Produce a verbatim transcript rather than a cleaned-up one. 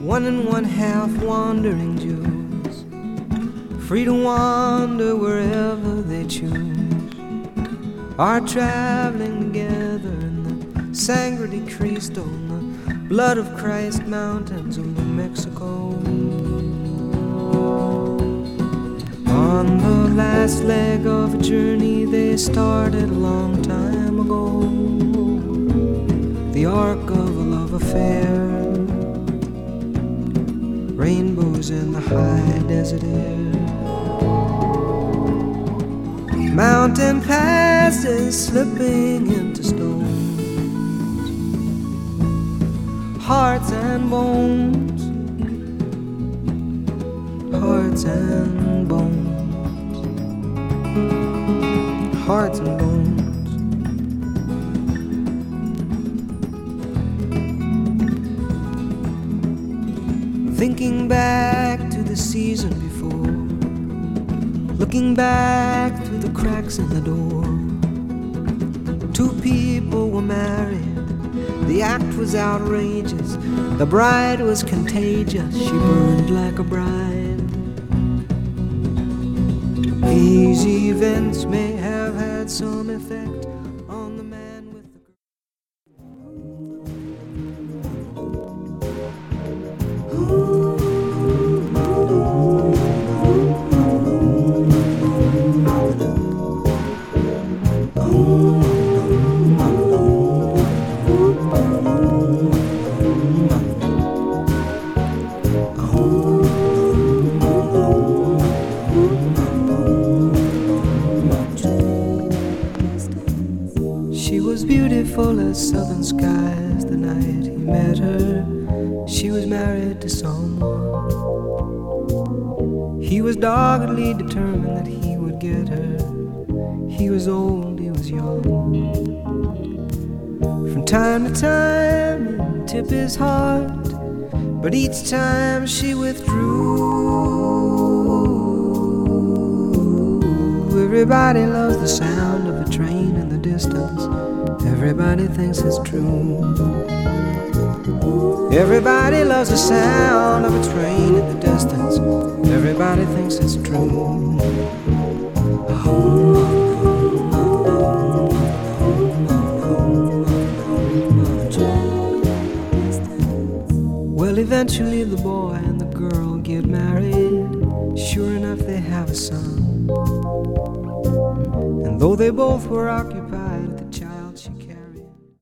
one and one half wandering Jews, free to wander wherever they choose, are traveling together in the Sangre de Cristo, in the blood of Christ mountains of New Mexico. On the last leg of a journey they started a long time ago, the arc of a love affair, rainbows in the high desert air, mountain passes slipping into stones, hearts and bones, hearts and bones, hearts and bones. Thinking back to the season before, looking back through the cracks in the door, two people were married, the act was outrageous, the bride was contagious, she burned like a bride. These events may have had some effect on the man with the girl. She was beautiful as southern skies the night he met her. She was married to someone. He was doggedly determined that he would get her. He was old, he was young. From time to time he'd tip his heart, but each time she withdrew. Everybody loves the sound of a train in the distance. Everybody thinks it's true. Everybody loves the sound of a train in the distance. Everybody thinks it's true. Well, eventually the boy and the girl get married. Sure enough, they have a son. And though they both were occupied